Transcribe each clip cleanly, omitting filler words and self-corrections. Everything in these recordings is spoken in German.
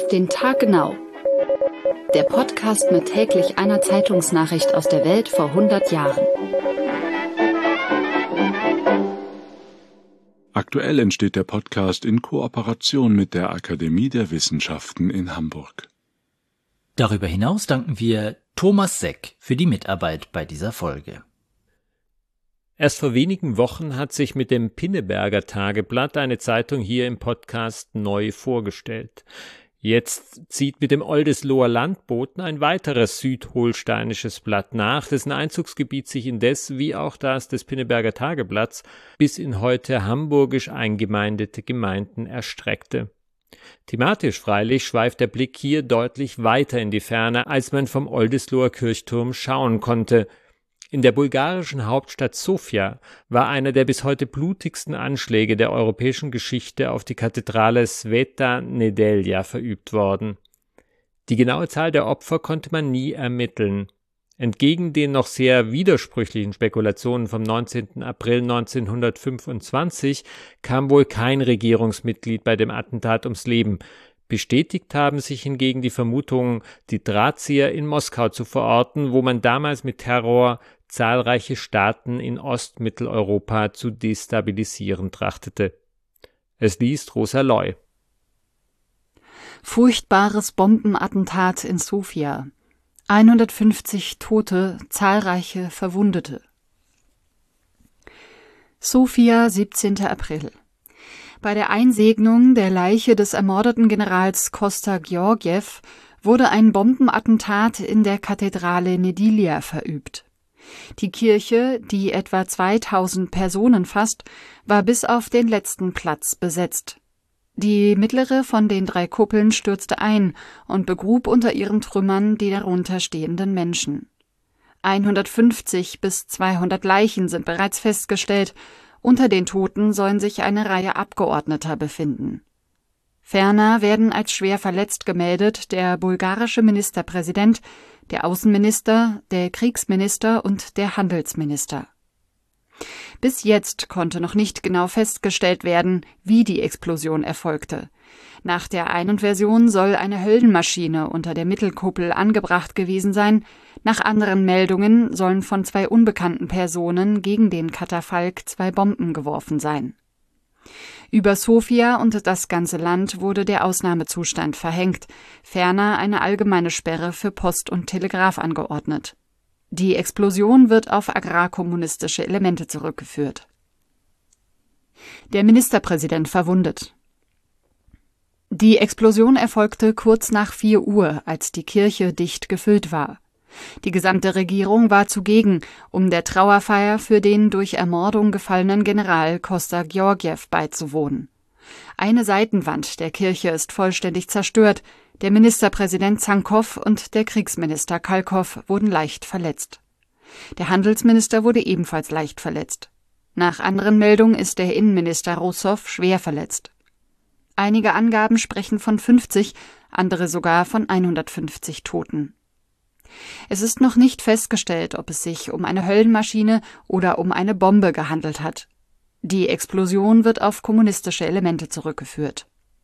Auf den Tag genau. Der Podcast mit täglich einer Zeitungsnachricht aus der Welt vor 100 Jahren. Aktuell entsteht der Podcast in Kooperation mit der Akademie der Wissenschaften in Hamburg. Darüber hinaus danken wir Thomas Seck für die Mitarbeit bei dieser Folge. Erst vor wenigen Wochen hat sich mit dem Pinneberger Tageblatt eine Zeitung hier im Podcast neu vorgestellt. Jetzt zieht mit dem Oldesloher Landboten ein weiteres südholsteinisches Blatt nach, dessen Einzugsgebiet sich indes, wie auch das des Pinneberger Tageblatts, bis in heute hamburgisch eingemeindete Gemeinden erstreckte. Thematisch freilich schweift der Blick hier deutlich weiter in die Ferne, als man vom Oldesloher Kirchturm schauen konnte. In der bulgarischen Hauptstadt Sofia war einer der bis heute blutigsten Anschläge der europäischen Geschichte auf die Kathedrale Sveta Nedelja verübt worden. Die genaue Zahl der Opfer konnte man nie ermitteln. Entgegen den noch sehr widersprüchlichen Spekulationen vom 19. April 1925 kam wohl kein Regierungsmitglied bei dem Attentat ums Leben. Bestätigt haben sich hingegen die Vermutungen, die Drahtzieher in Moskau zu verorten, wo man damals mit Terror zahlreiche Staaten in Ostmitteleuropa zu destabilisieren trachtete. Es liest Rosa Loy. Furchtbares Bombenattentat in Sofia. 150 Tote, zahlreiche Verwundete. Sofia, 17. April. Bei der Einsegnung der Leiche des ermordeten Generals Kosta Georgiew wurde ein Bombenattentat in der Kathedrale Nedelja verübt. Die Kirche, die etwa 2000 Personen fasst, war bis auf den letzten Platz besetzt. Die mittlere von den 3 Kuppeln stürzte ein und begrub unter ihren Trümmern die darunter stehenden Menschen. 150 bis 200 Leichen sind bereits festgestellt. Unter den Toten sollen sich eine Reihe Abgeordneter befinden. Ferner werden als schwer verletzt gemeldet der bulgarische Ministerpräsident, der Außenminister, der Kriegsminister und der Handelsminister. Bis jetzt konnte noch nicht genau festgestellt werden, wie die Explosion erfolgte. Nach der einen Version soll eine Höllenmaschine unter der Mittelkuppel angebracht gewesen sein. Nach anderen Meldungen sollen von 2 unbekannten Personen gegen den Katafalk 2 Bomben geworfen sein. Über Sofia und das ganze Land wurde der Ausnahmezustand verhängt, ferner eine allgemeine Sperre für Post und Telegraph angeordnet. Die Explosion wird auf agrarkommunistische Elemente zurückgeführt. Der Ministerpräsident verwundet. Die Explosion erfolgte kurz nach 4 Uhr, als die Kirche dicht gefüllt war. Die gesamte Regierung war zugegen, um der Trauerfeier für den durch Ermordung gefallenen General Kosta Georgiew beizuwohnen. Eine Seitenwand der Kirche ist vollständig zerstört, der Ministerpräsident Zankow und der Kriegsminister Kalkow wurden leicht verletzt. Der Handelsminister wurde ebenfalls leicht verletzt. Nach anderen Meldungen ist der Innenminister Russow schwer verletzt. Einige Angaben sprechen von 50, andere sogar von 150 Toten. Es ist noch nicht festgestellt, ob es sich um eine Höllenmaschine oder um eine Bombe gehandelt hat. Die Explosion wird auf kommunistische Elemente zurückgeführt.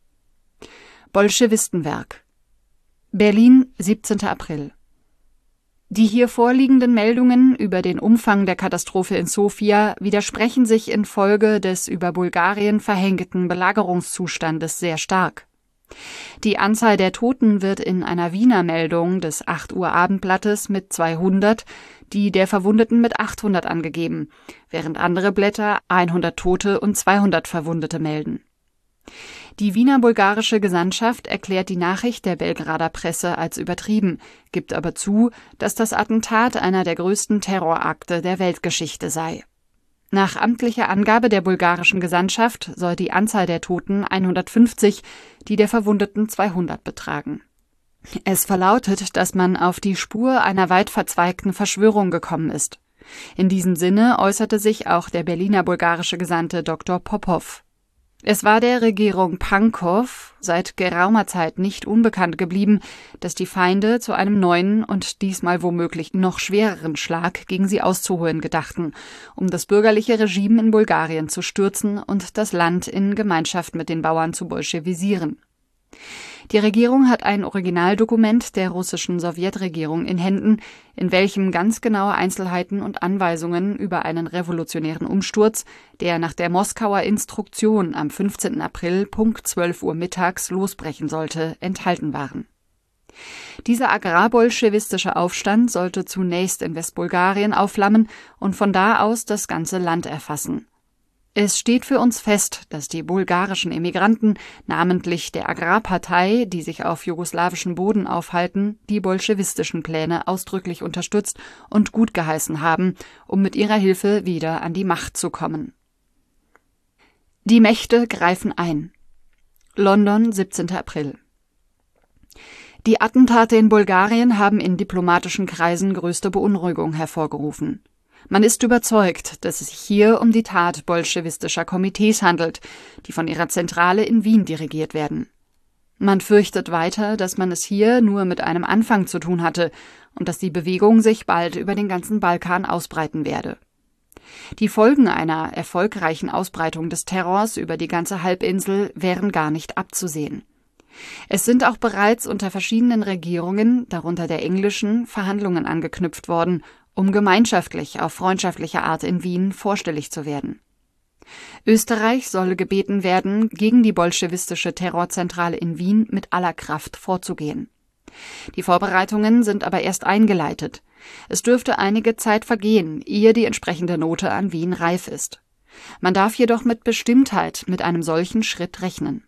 Bolschewistenwerk. Berlin, 17. April. Die hier vorliegenden Meldungen über den Umfang der Katastrophe in Sofia widersprechen sich infolge des über Bulgarien verhängten Belagerungszustandes sehr stark. Die Anzahl der Toten wird in einer Wiener Meldung des 8 Uhr Abendblattes mit 200, die der Verwundeten mit 800 angegeben, während andere Blätter 100 Tote und 200 Verwundete melden. Die Wiener bulgarische Gesandtschaft erklärt die Nachricht der Belgrader Presse als übertrieben, gibt aber zu, dass das Attentat einer der größten Terrorakte der Weltgeschichte sei. Nach amtlicher Angabe der bulgarischen Gesandtschaft soll die Anzahl der Toten 150, die der Verwundeten 200 betragen. Es verlautet, dass man auf die Spur einer weit verzweigten Verschwörung gekommen ist. In diesem Sinne äußerte sich auch der Berliner bulgarische Gesandte Dr. Popov. Es war der Regierung Pankow seit geraumer Zeit nicht unbekannt geblieben, dass die Feinde zu einem neuen und diesmal womöglich noch schwereren Schlag gegen sie auszuholen gedachten, um das bürgerliche Regime in Bulgarien zu stürzen und das Land in Gemeinschaft mit den Bauern zu bolschewisieren. Die Regierung hat ein Originaldokument der russischen Sowjetregierung in Händen, in welchem ganz genaue Einzelheiten und Anweisungen über einen revolutionären Umsturz, der nach der Moskauer Instruktion am 15. April Punkt 12 Uhr mittags losbrechen sollte, enthalten waren. Dieser agrarbolschewistische Aufstand sollte zunächst in Westbulgarien aufflammen und von da aus das ganze Land erfassen. Es steht für uns fest, dass die bulgarischen Emigranten, namentlich der Agrarpartei, die sich auf jugoslawischen Boden aufhalten, die bolschewistischen Pläne ausdrücklich unterstützt und gutgeheißen haben, um mit ihrer Hilfe wieder an die Macht zu kommen. Die Mächte greifen ein. London, 17. April. Die Attentate in Bulgarien haben in diplomatischen Kreisen größte Beunruhigung hervorgerufen. Man ist überzeugt, dass es sich hier um die Tat bolschewistischer Komitees handelt, die von ihrer Zentrale in Wien dirigiert werden. Man fürchtet weiter, dass man es hier nur mit einem Anfang zu tun hatte und dass die Bewegung sich bald über den ganzen Balkan ausbreiten werde. Die Folgen einer erfolgreichen Ausbreitung des Terrors über die ganze Halbinsel wären gar nicht abzusehen. Es sind auch bereits unter verschiedenen Regierungen, darunter der englischen, Verhandlungen angeknüpft worden, um gemeinschaftlich auf freundschaftliche Art in Wien vorstellig zu werden. Österreich solle gebeten werden, gegen die bolschewistische Terrorzentrale in Wien mit aller Kraft vorzugehen. Die Vorbereitungen sind aber erst eingeleitet. Es dürfte einige Zeit vergehen, ehe die entsprechende Note an Wien reif ist. Man darf jedoch mit Bestimmtheit mit einem solchen Schritt rechnen.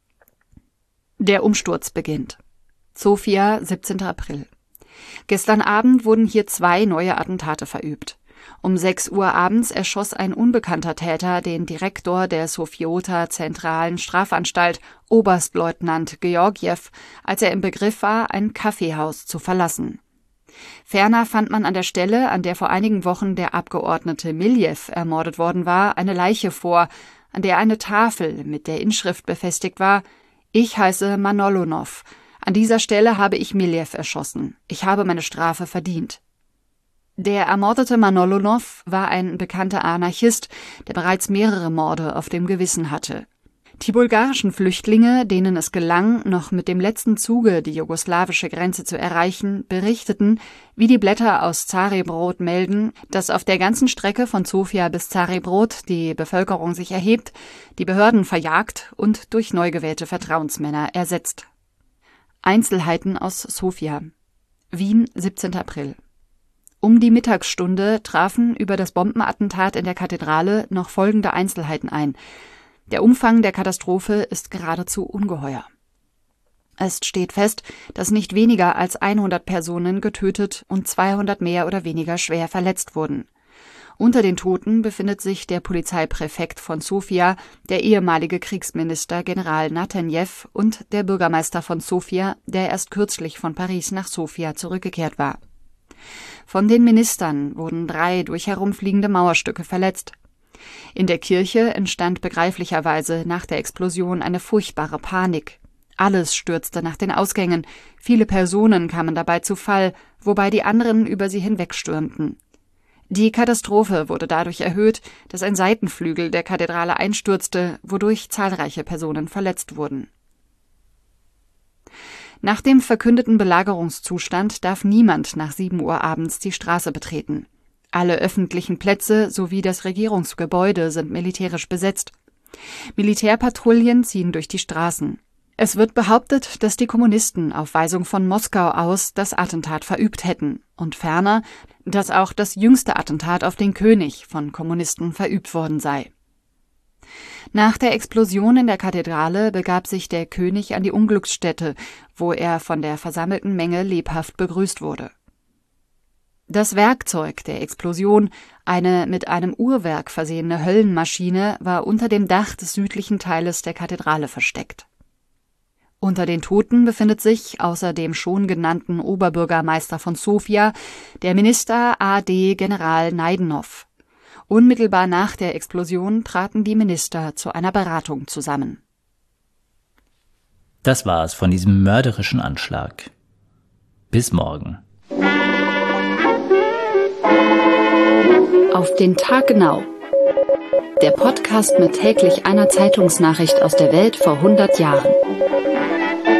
Der Umsturz beginnt. Sofia, 17. April. Gestern Abend wurden hier 2 neue Attentate verübt. Um 6 Uhr abends erschoss ein unbekannter Täter den Direktor der Sofiota Zentralen Strafanstalt, Oberstleutnant Georgiew, als er im Begriff war, ein Kaffeehaus zu verlassen. Ferner fand man an der Stelle, an der vor einigen Wochen der Abgeordnete Miljew ermordet worden war, eine Leiche vor, an der eine Tafel mit der Inschrift befestigt war: Ich heiße Manolonov. An dieser Stelle habe ich Miljew erschossen. Ich habe meine Strafe verdient. Der ermordete Manolonov war ein bekannter Anarchist, der bereits mehrere Morde auf dem Gewissen hatte. Die bulgarischen Flüchtlinge, denen es gelang, noch mit dem letzten Zuge die jugoslawische Grenze zu erreichen, berichteten, wie die Blätter aus Zarebrod melden, dass auf der ganzen Strecke von Sofia bis Zarebrod die Bevölkerung sich erhebt, die Behörden verjagt und durch neu gewählte Vertrauensmänner ersetzt. Einzelheiten aus Sofia. Wien, 17. April. Um die Mittagsstunde trafen über das Bombenattentat in der Kathedrale noch folgende Einzelheiten ein. Der Umfang der Katastrophe ist geradezu ungeheuer. Es steht fest, dass nicht weniger als 100 Personen getötet und 200 mehr oder weniger schwer verletzt wurden. Unter den Toten befindet sich der Polizeipräfekt von Sofia, der ehemalige Kriegsminister General Natanjew und der Bürgermeister von Sofia, der erst kürzlich von Paris nach Sofia zurückgekehrt war. Von den Ministern wurden 3 durch herumfliegende Mauerstücke verletzt. In der Kirche entstand begreiflicherweise nach der Explosion eine furchtbare Panik. Alles stürzte nach den Ausgängen, viele Personen kamen dabei zu Fall, wobei die anderen über sie hinwegstürmten. Die Katastrophe wurde dadurch erhöht, dass ein Seitenflügel der Kathedrale einstürzte, wodurch zahlreiche Personen verletzt wurden. Nach dem verkündeten Belagerungszustand darf niemand nach 7 Uhr abends die Straße betreten. Alle öffentlichen Plätze sowie das Regierungsgebäude sind militärisch besetzt. Militärpatrouillen ziehen durch die Straßen. Es wird behauptet, dass die Kommunisten auf Weisung von Moskau aus das Attentat verübt hätten und ferner, dass auch das jüngste Attentat auf den König von Kommunisten verübt worden sei. Nach der Explosion in der Kathedrale begab sich der König an die Unglücksstätte, wo er von der versammelten Menge lebhaft begrüßt wurde. Das Werkzeug der Explosion, eine mit einem Uhrwerk versehene Höllenmaschine, war unter dem Dach des südlichen Teiles der Kathedrale versteckt. Unter den Toten befindet sich, außer dem schon genannten Oberbürgermeister von Sofia, der Minister A.D. General Naidenov. Unmittelbar nach der Explosion traten die Minister zu einer Beratung zusammen. Das war es von diesem mörderischen Anschlag. Bis morgen. Auf den Tag genau. der Podcast mit täglich einer Zeitungsnachricht aus der Welt vor 100 Jahren.